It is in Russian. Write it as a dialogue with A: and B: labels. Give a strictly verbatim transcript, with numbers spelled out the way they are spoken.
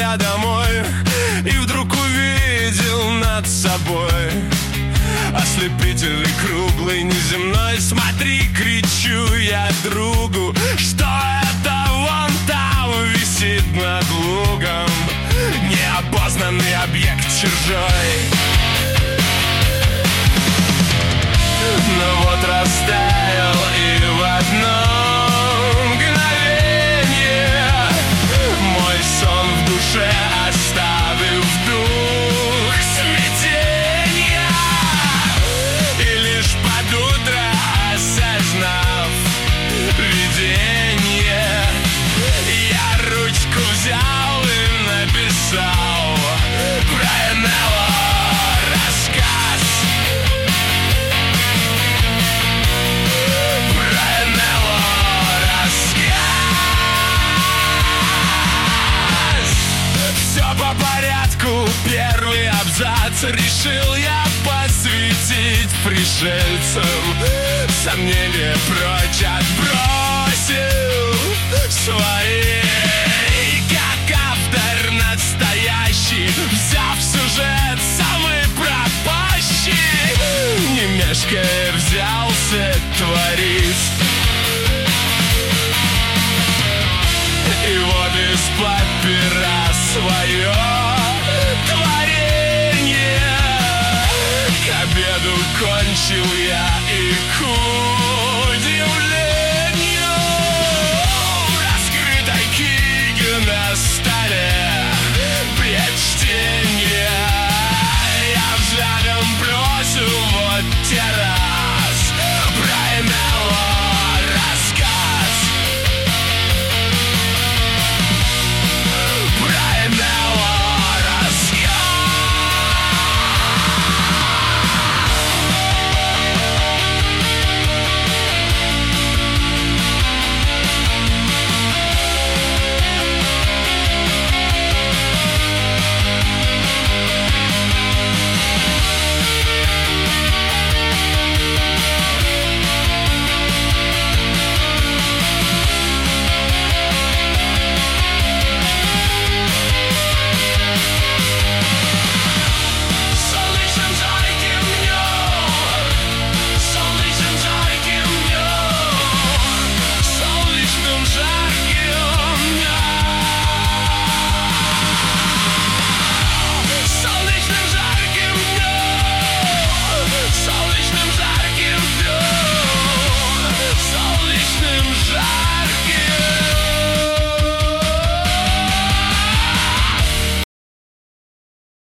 A: я домой и вдруг увидел над собой ослепительный, круглый, неземной. Смотри, кричу я другу, что это вон там висит над лугом, неопознанный объект чужой. Но вот растаял и в одно мгновение мой сон в душе оставив дух смятения. И лишь под утро, осознав видение, я ручку взял и написал про эн эл о рассказ. По порядку первый абзац решил я посвятить пришельцам. Сомнения прочь отбросил свои. И как автор настоящий, взяв сюжет самый пропащий, не мешкая взялся творить. И вот из папи